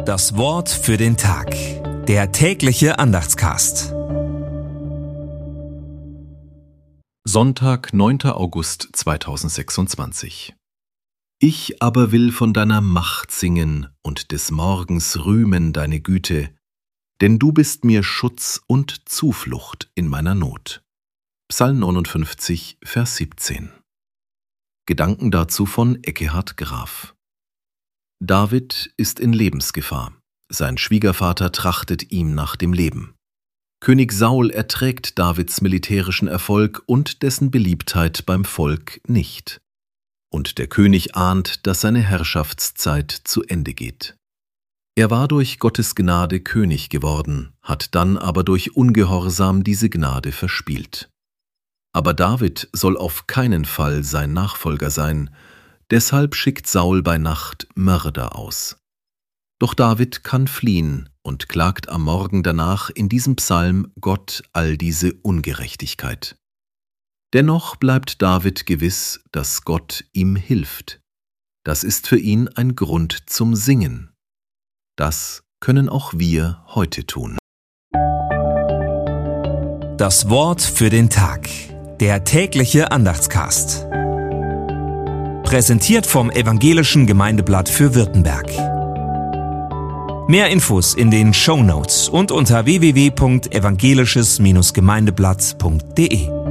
Das Wort für den Tag. Der tägliche Andachtscast. Sonntag, 9. August 2026. Ich aber will von deiner Macht singen und des Morgens rühmen deine Güte, denn du bist mir Schutz und Zuflucht in meiner Not. Psalm 59, Vers 17. Gedanken dazu von Ekkehard Graf. David ist in Lebensgefahr. Sein Schwiegervater trachtet ihm nach dem Leben. König Saul erträgt Davids militärischen Erfolg und dessen Beliebtheit beim Volk nicht. Und der König ahnt, dass seine Herrschaftszeit zu Ende geht. Er war durch Gottes Gnade König geworden, hat dann aber durch Ungehorsam diese Gnade verspielt. Aber David soll auf keinen Fall sein Nachfolger sein, deshalb schickt Saul bei Nacht Mörder aus. Doch David kann fliehen und klagt am Morgen danach in diesem Psalm Gott all diese Ungerechtigkeit. Dennoch bleibt David gewiss, dass Gott ihm hilft. Das ist für ihn ein Grund zum Singen. Das können auch wir heute tun. Das Wort für den Tag. Der tägliche Andachtscast. Präsentiert vom Evangelischen Gemeindeblatt für Württemberg. Mehr Infos in den Shownotes und unter www.evangelisches-gemeindeblatt.de.